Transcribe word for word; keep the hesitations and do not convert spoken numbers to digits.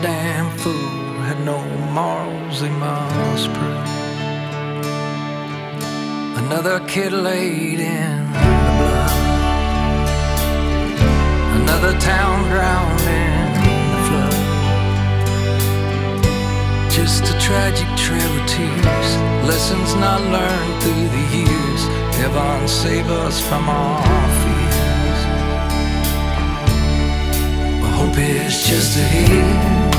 damn fool had no morals he must prove. Another kid laid in the blood, another town drowned in the flood. Just a tragic trail of tears, lessons not learned through the years. Heaven save us from our fears. Hope is just ahead.